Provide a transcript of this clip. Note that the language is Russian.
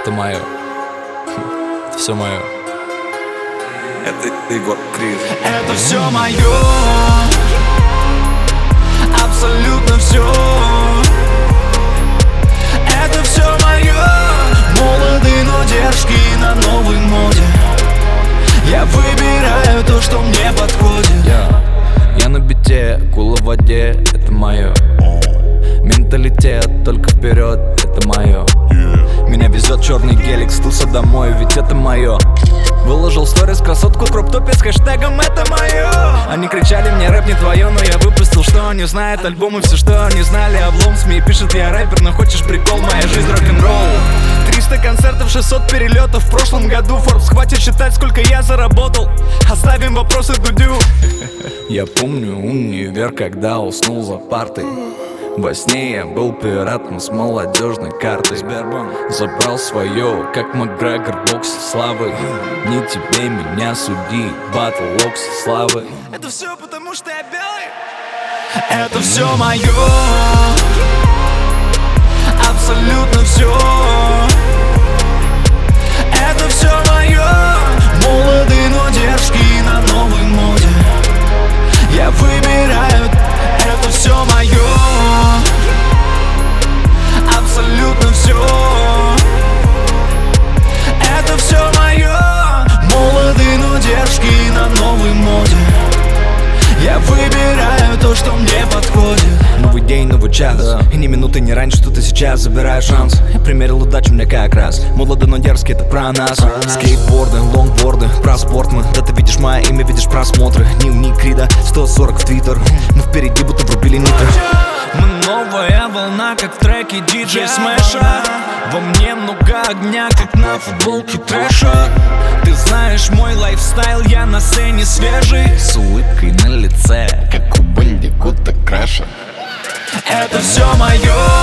Это мое. Это все мое. Это Егор Крид. Это все мое, абсолютно все. Это все мое. Молоды, но дерзкие на новой моде. Я выбираю то, что мне подходит. Я на бите, кула в воде, это мое. Менталитет, только вперед, это мое. Меня везет черный гелик с туса домой, ведь это мое. Выложил сторис красотку, кроп-топе с хэштегом «Это мое». Они кричали мне: рэп не твое, но я выпустил, что они знают. Альбомы, все, что они знали. Облом СМИ пишет: я рэпер, но хочешь прикол? Моя жизнь рок-н-ролл. 300 концертов, 600 перелетов. В прошлом году Forbes хватит считать, сколько я заработал. Оставим вопросы Дудю. Я помню универ, когда уснул за партой. Во сне я был пиратом с молодежной картой. Сбербанк забрал свое, как Макгрегор в боксе славы. Не тебе меня судить, батл локси славы. Это все потому, что я белый. Это все мое, абсолютно все. Это все мое. Молоды, но дерзкие на новой моде. Я выбираю. Это все мое, абсолютно все. Это все мое. Молоды, но дерзкие на новой моде. Я выбираю то, что мне подходит. Новый день, новый час, и ни минуты не раньше, что ты сейчас забираешь шанс. Я примерил удачу, мне как раз. Молоды, но дерзкие, это про нас. Скейтборды, лонгборды, про спорт мы. Да ты видишь мое имя, видишь просмотры. Дневник Крида, 140 в Твиттер. Мы впереди, будто врубили нитро. Мы новая волна, как в треке диджей Смэша. Во мне много огня, как на футболке трэша. Ты знаешь мой лайфстайл, я на сцене свежий, с улыбкой на лице, как у Бандикута Краша. Это все мое,